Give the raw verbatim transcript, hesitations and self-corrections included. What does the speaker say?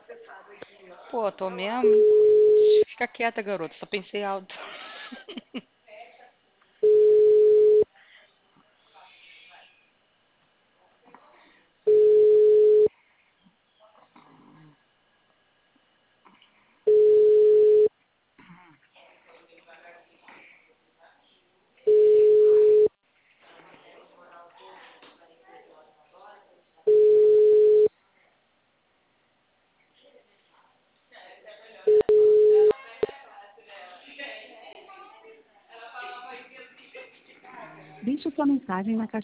Pô, tô mesmo. Fica quieta, garota. Só pensei alto. Deixe sua mensagem na caixa